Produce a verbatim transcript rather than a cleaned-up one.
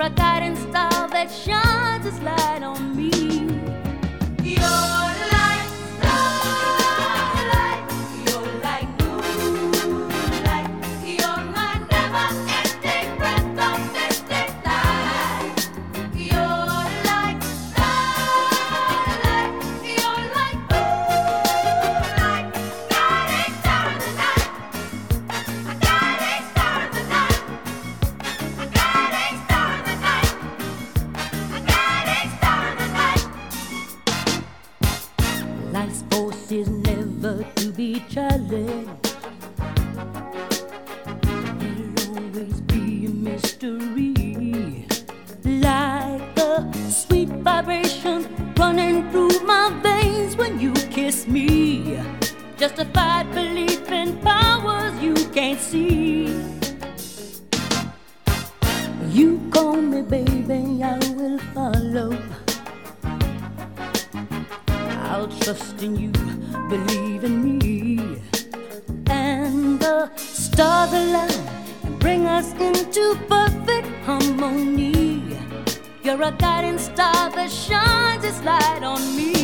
a guiding star that shines its light on me. Your light, starlight, you're like moonlight, you're my never-ending breath of mystic light. Your light, starlight, you're like moonlight, guiding star of the night, a guiding star of the night, a guiding star of the night, a guiding star of the night. Life's force is never to be challenged. There'll always be a mystery, like a sweet vibration running through my veins when you kiss me. Justified belief in powers you can't see. You call me baby, I will follow. I'll trust in you, believe in me, and the stars align and bring us into perfect harmony. You're a guiding star that shines its light on me.